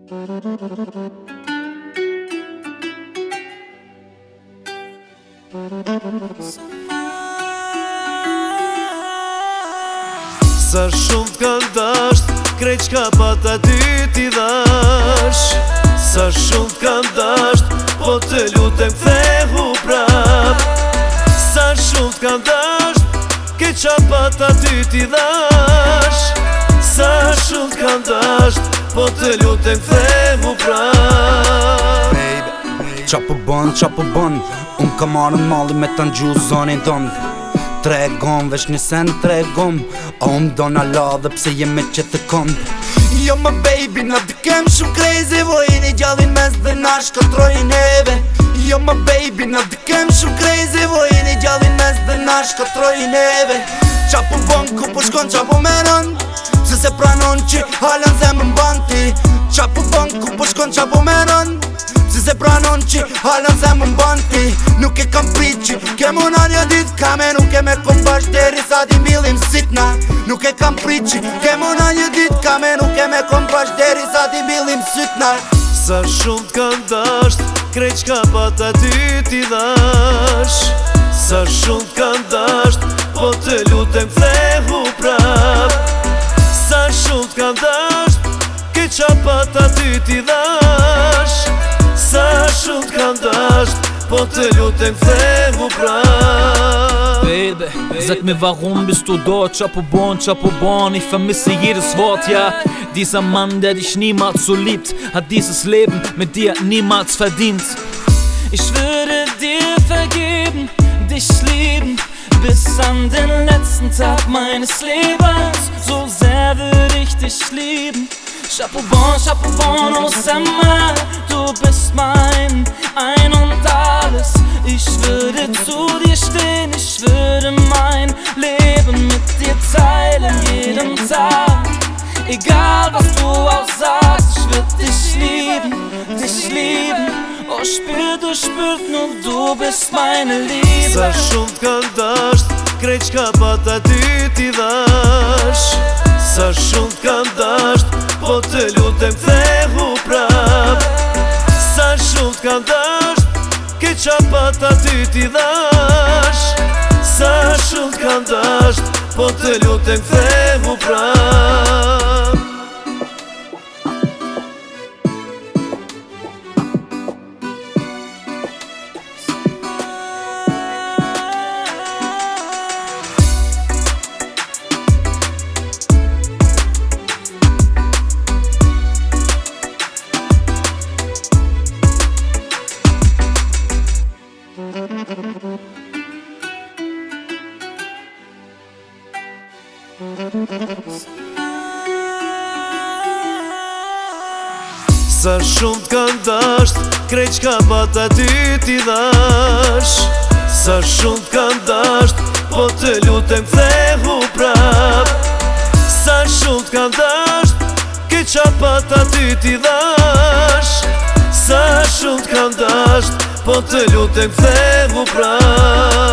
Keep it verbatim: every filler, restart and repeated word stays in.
Sa shumë t'kan dasht, krejt qka pata ty t'i dhash. Sa shumë t'kan dasht, po të lutem kthehu prap. Sa shumë t'kan dasht, ke qa pata ty t'i dhash. Sa shumë t'kan dasht, po të lutem kthehu prap. Qa po bën, qa po bën, unë ka marrën malli me të ngju zonin ton. Tregom, vesh një sen tregom, a unë do na la dhe pse jemi që të kom. Jo më baby, na dëkem shumë crazy, vojini gjallin mes dhe na shkatrojnë neve. Jo më baby, na dëkem shumë crazy, vojini gjallin mes dhe na shkatrojnë neve. Qa po bën, ku po shkon, qa po menon, se se pranon që halën zemën ban ti. Qa po bën, ku po shkon, qa po menon, se se pranon që halën zemën ban ti. Nuk e kam prit që ke muna një dit kame, nuk e me kom bash deri sa ti mbillim sitna. Nuk e kam prit që ke muna një dit kame, nuk e me kom bash deri sa ti mbillim sitna. Sa shumë t'kan dasht, krejt qka pata ty t'i dhash. Sa shumë t'kan dasht, po të lutem kthehu prap. Sa shumë t'kan dasht, ke qa pata ty t'i dhash. Sa shumë t'kan dasht, po të lutem kthehu prap. Baby, sag mir warum bist du dort? Qa po bon, qa po bon, ich vermisse jedes Wort, ja. Dieser Mann, der dich niemals so liebt, hat dieses Leben mit dir niemals verdient. Ich würde dir vergeben, dich lieben, bis an den letzten Tag meines Lebens. So sehr würde ich dich lieben. Chapeau bon, chapeau bon, oh Summer, du bist mein Ein und Alles. Ich würde zu dir stehen, ich würde mein Leben mit dir teilen, jeden Tag. Egal was du auch sagst, ich würd dich lieben, dich lieben. Oh, spür, du spürt nur, du bist meine Liebe. Sa shumë t'kan dasht, krejt qka pata ty t'i dhash. Sa shumë t'kan dasht, po të lutem kthehu prap. Sa shumë t'kan dasht, ke qa pata ty t'i dhash. Sa shumë t'kan dasht, po të lutem kthehu prap. Sa shumë t'kan dasht, krejt qka pata ty t'i dhash. Sa shumë t'kan dasht, po të lutem kthehu prap. Sa shumë t'kan dasht, ke qa pata ty t'i dhash. Sa shumë t'kan dasht, po të lutem kthehu prap.